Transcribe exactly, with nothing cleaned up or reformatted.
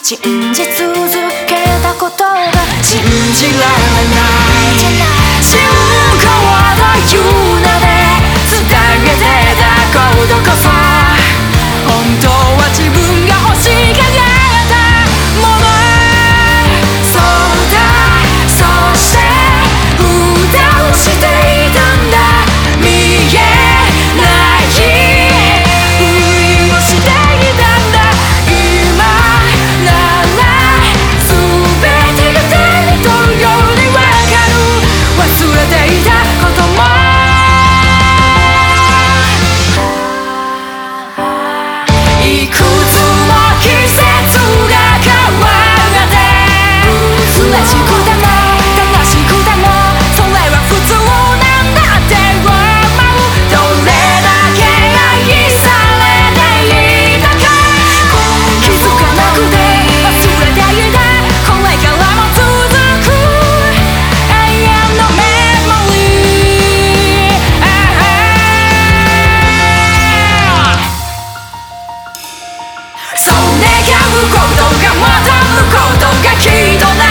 信じ続けたことが信じられない信号という名で伝えてたことこそ本当は自分が欲しがったものそうだそして蓋をしていたんだ見えないふりをしていたんだ今なら全てが手に取るようにわかる忘れていたこともいくつも季節が変わって嬉しくても悲しくてもそれは普通なんだって思うどれだけ愛されていたか気づかなくて忘れていたこれからも続く永遠のメモリーそう願うことがまた向こうとがきっと